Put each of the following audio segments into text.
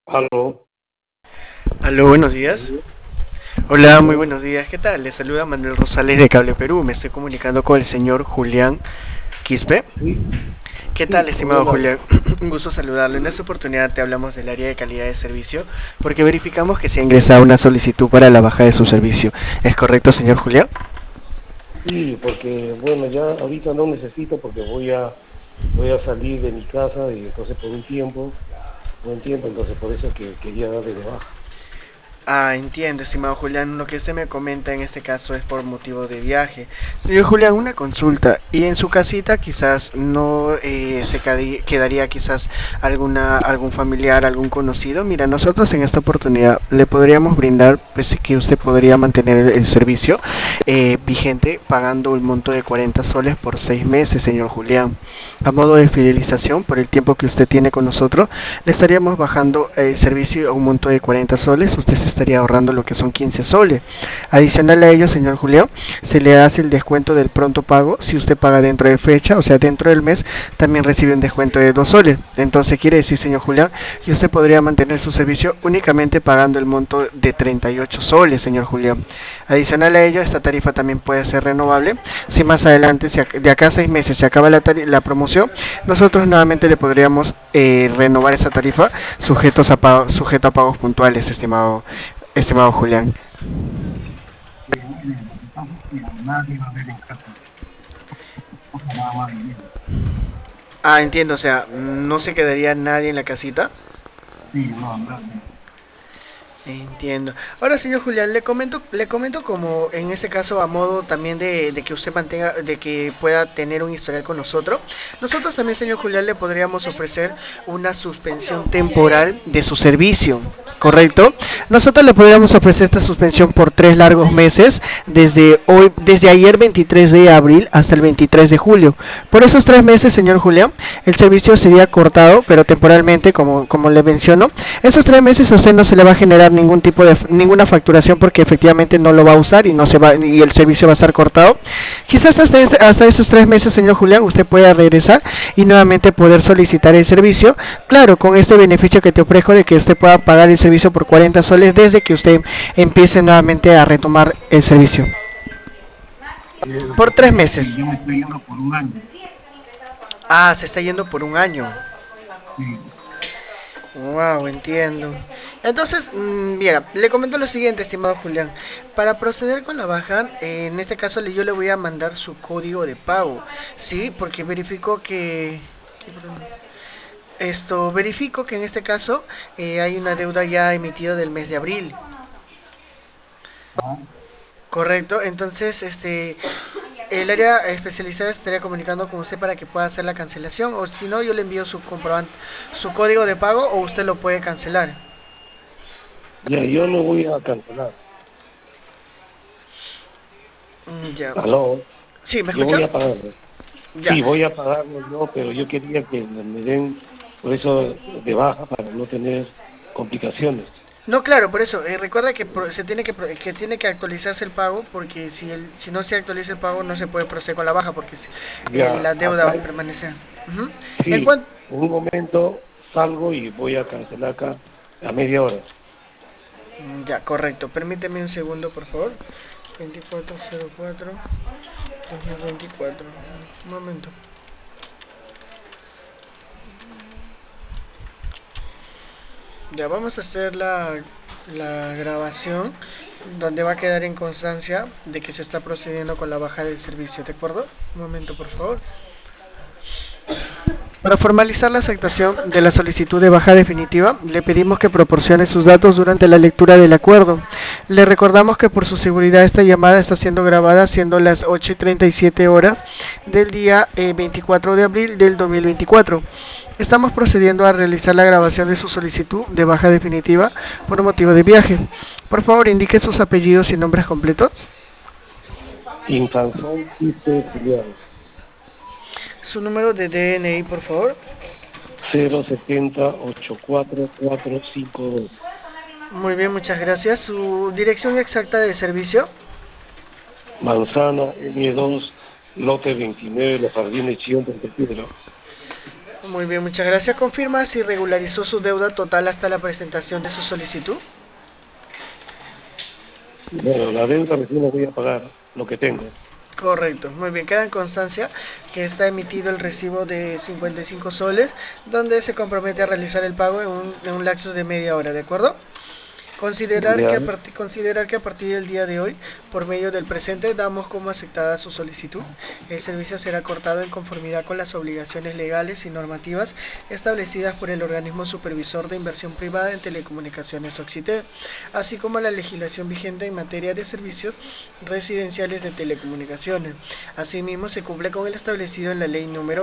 Aló. Aló, buenos días. Hola, muy buenos días. ¿Qué tal? Les saluda Manuel Rosales de Cable Perú. Me estoy comunicando con el señor Julián Quispe. Sí, ¿Qué tal, sí, con estimado él habla. Julián? Un gusto saludarlo. En esta oportunidad te hablamos del área de calidad de servicio porque verificamos que se ha ingresado una solicitud para la baja de su servicio. ¿Es correcto, señor Julián? Sí, porque bueno, ya ahorita no necesito porque voy a salir de mi casa y entonces por un tiempo, buen tiempo, entonces por eso es que quería darle de baja. Ah, entiendo, estimado Julián. Lo que usted me comenta en este caso es por motivo de viaje. Señor Julián, una consulta. ¿Y en su casita quizás no quedaría quizás algún familiar, algún conocido? Mira, nosotros en esta oportunidad le podríamos brindar, pues que usted podría mantener el servicio vigente pagando el monto de 40 soles por 6 meses, señor Julián. A modo de fidelización, por el tiempo que usted tiene con nosotros, le estaríamos bajando el servicio a un monto de 40 soles. Usted se estaría ahorrando lo que son 15 soles. Adicional a ello, señor Julián, se le hace el descuento del pronto pago. Si usted paga dentro de fecha, o sea, dentro del mes, también recibe un descuento de 2 soles. Entonces quiere decir, señor Julián, que usted podría mantener su servicio únicamente pagando el monto de 38 soles, señor Julián. Adicional a ello, esta tarifa también puede ser renovable. Si más adelante, si de acá a 6 meses se acaba la promoción, nosotros nuevamente le podríamos renovar esa tarifa sujeto a pagos puntuales, estimado Julián. Lo que pasa es que nadie va a ver en casa, cosa nada más dinero. Ah, entiendo, o sea, no se quedaría nadie en la casita. Sí, no, nadie. Entiendo. Ahora, señor Julián, le comento como en este caso a modo también de que usted mantenga, de que pueda tener un historial con nosotros. Nosotros también, señor Julián, le podríamos ofrecer una suspensión temporal de su servicio. ¿Correcto? Nosotros le podríamos ofrecer esta suspensión por 3 largos meses, desde ayer 23 de abril hasta el 23 de julio. Por esos 3 meses, señor Julián, el servicio sería cortado, pero temporalmente, como le menciono. Esos 3 meses a usted no se le va a generar ninguna facturación porque efectivamente no lo va a usar y no se va y el servicio va a estar cortado. Quizás hasta esos 3 meses, señor Julián, usted pueda regresar y nuevamente poder solicitar el servicio. Claro, con este beneficio que te ofrezco de que usted pueda pagar el servicio por 40 soles desde que usted empiece nuevamente a retomar el servicio. Lo Por que tres pasa es que meses. yo me estoy yendo por un año. Ah, se está yendo por un año. Sí, Wow, entiendo. Entonces, mira, le comento lo siguiente, estimado Julián. Para proceder con la baja, en este caso yo le voy a mandar su código de pago, ¿sí? Porque verifico que en este caso hay una deuda ya emitida del mes de abril. ah, Correcto, entonces el área especializada estaría comunicando con usted para que pueda hacer la cancelación o si no yo le envío su comprobante, su código de pago o usted lo puede cancelar. ya, yo lo voy a cancelar. Ya. Aló, Sí, ¿me yo escucha? voy a pagarlo. Ya. Sí, voy a pagarlo yo, pero yo quería que me den por eso de baja para no tener complicaciones. No, claro, por eso. Recuerda que que tiene que actualizarse el pago porque si no se actualiza el pago no se puede proceder con la baja porque Ya, la deuda va acá, a permanecer. Ujú. En sí, cuanto, en un momento salgo y voy a cancelar acá a media hora. ya, correcto. Permíteme un segundo, por favor. 2404-2024. Un momento. Ya vamos a hacer la grabación donde va a quedar en constancia de que se está procediendo con la baja del servicio, ¿de acuerdo? Un momento, por favor. Para formalizar la aceptación de la solicitud de baja definitiva, le pedimos que proporcione sus datos durante la lectura del acuerdo. Le recordamos que por su seguridad esta llamada está siendo grabada siendo las 8:37 horas del día 24 de abril del 2024. Estamos procediendo a realizar la grabación de su solicitud de baja definitiva por motivo de viaje. Por favor, indique sus apellidos y nombres completos. Infanzón Quispe Julián, Su número de DNI, por favor. 070-84452. Muy bien, muchas gracias. Su dirección exacta de servicio. Manzana M2, lote 29, Los Jardines Chillón, Puerto Piedra. Muy bien, muchas gracias. Confirma si regularizó su deuda total hasta la presentación de su solicitud. Bueno, la deuda recién la voy a pagar, lo que tengo. Correcto, muy bien, queda en constancia que está emitido el recibo de 55 soles, donde se compromete a realizar el pago en un lapso de media hora, ¿de acuerdo? Ya, Considerar que a partir del día de hoy, por medio del presente, damos como aceptada su solicitud. El servicio será cortado en conformidad con las obligaciones legales y normativas establecidas por el organismo supervisor de inversión privada en telecomunicaciones Occitel, así como la legislación vigente en materia de servicios residenciales de telecomunicaciones. Asimismo, se cumple con el establecido en la ley número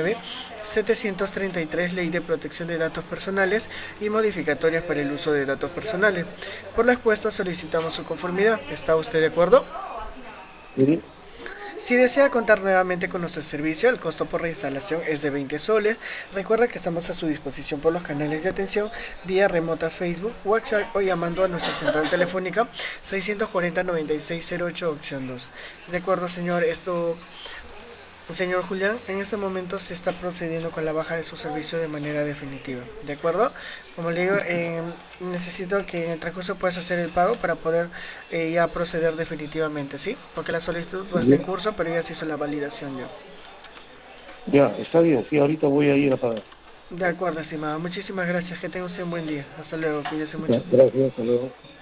29.733, Ley de Protección de Datos Personales y modificatorias para el uso de datos personales. Por lo expuesto, solicitamos su conformidad. ¿Está usted de acuerdo? sí, Si desea contar nuevamente con nuestro servicio, el costo por reinstalación es de 20 soles. Recuerda que estamos a su disposición por los canales de atención vía remota Facebook, WhatsApp o llamando a nuestra central telefónica 640-9608 opción 2. De acuerdo, señor, señor Julián, en este momento se está procediendo con la baja de su servicio de manera definitiva. ¿De acuerdo? Como le digo, necesito que en el transcurso puedas hacer el pago para poder ya proceder definitivamente, ¿sí? Porque la solicitud no está ya, en curso, pero ya se hizo la validación ya. ya, está bien, sí, ahorita voy a ir a pagar. De acuerdo, estimado. Muchísimas gracias. Que tenga usted un buen día. Hasta luego. Cuídese Ya, mucho. gracias, hasta luego.